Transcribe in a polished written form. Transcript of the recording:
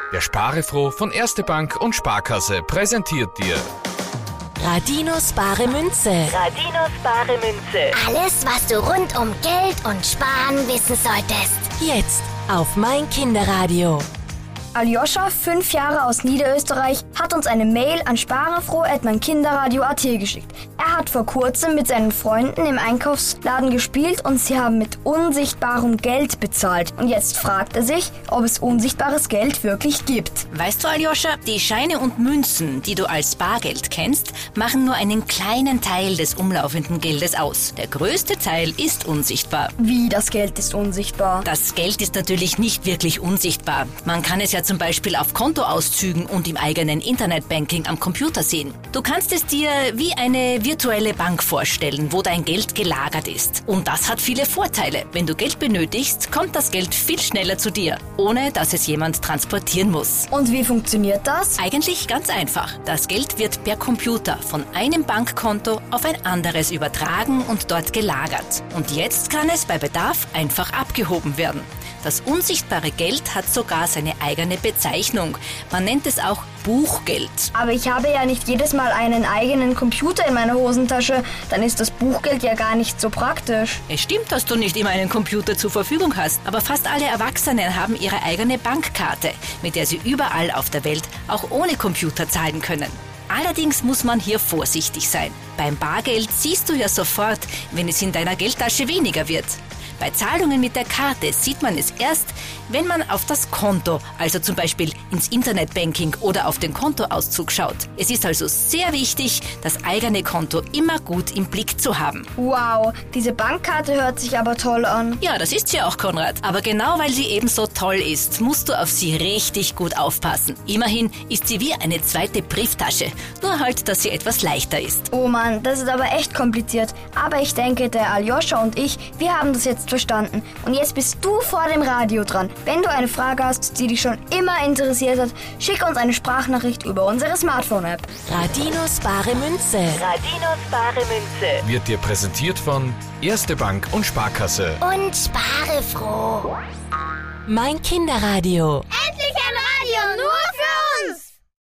Der Sparefroh von Erste Bank und Sparkasse präsentiert dir Radinos bare Münze. Radinos bare Münze. Alles, was du rund um Geld und Sparen wissen solltest. Jetzt auf mein Kinderradio. Aljoscha, 5 Jahre aus Niederösterreich, hat uns eine Mail an sparefroh@meinkinderradio.at geschickt. Er hat vor kurzem mit seinen Freunden im Einkaufsladen gespielt und sie haben mit unsichtbarem Geld bezahlt. Und jetzt fragt er sich, ob es unsichtbares Geld wirklich gibt. Weißt du, Aljoscha, die Scheine und Münzen, die du als Bargeld kennst, machen nur einen kleinen Teil des umlaufenden Geldes aus. Der größte Teil ist unsichtbar. Wie, das Geld ist unsichtbar? Das Geld ist natürlich nicht wirklich unsichtbar. Man kann es ja zum Beispiel auf Kontoauszügen und im eigenen Internetbanking am Computer sehen. Du kannst es dir wie eine virtuelle Bank vorstellen, wo dein Geld gelagert ist. Und das hat viele Vorteile. Wenn du Geld benötigst, kommt das Geld viel schneller zu dir, ohne dass es jemand transportieren muss. Und wie funktioniert das? Eigentlich ganz einfach. Das Geld wird per Computer von einem Bankkonto auf ein anderes übertragen und dort gelagert. Und jetzt kann es bei Bedarf einfach abgehoben werden. Das unsichtbare Geld hat sogar seine eigene Bezeichnung. Man nennt es auch Buchgeld. Aber ich habe ja nicht jedes Mal einen eigenen Computer in meiner Hosentasche. Dann ist das Buchgeld ja gar nicht so praktisch. Es stimmt, dass du nicht immer einen Computer zur Verfügung hast, aber fast alle Erwachsenen haben ihre eigene Bankkarte, mit der sie überall auf der Welt auch ohne Computer zahlen können. Allerdings muss man hier vorsichtig sein. Beim Bargeld siehst du ja sofort, wenn es in deiner Geldtasche weniger wird. Bei Zahlungen mit der Karte sieht man es erst, wenn man auf das Konto, also zum Beispiel ins Internetbanking oder auf den Kontoauszug schaut. Es ist also sehr wichtig, das eigene Konto immer gut im Blick zu haben. Wow, diese Bankkarte hört sich aber toll an. Ja, das ist sie auch, Konrad. Aber genau weil sie eben so toll ist, musst du auf sie richtig gut aufpassen. Immerhin ist sie wie eine zweite Brieftasche, nur halt, dass sie etwas leichter ist. Oh Mann, das ist aber echt kompliziert. Aber ich denke, der Aljoscha und ich, wir haben das jetzt verstanden. Und jetzt bist du vor dem Radio dran. Wenn du eine Frage hast, die dich schon immer interessiert hat, schick uns eine Sprachnachricht über unsere Smartphone-App. Radinos bare Münze. Radinos bare Münze. wird dir präsentiert von Erste Bank und Sparkasse. Und sparefroh. Mein Kinderradio. Endlich!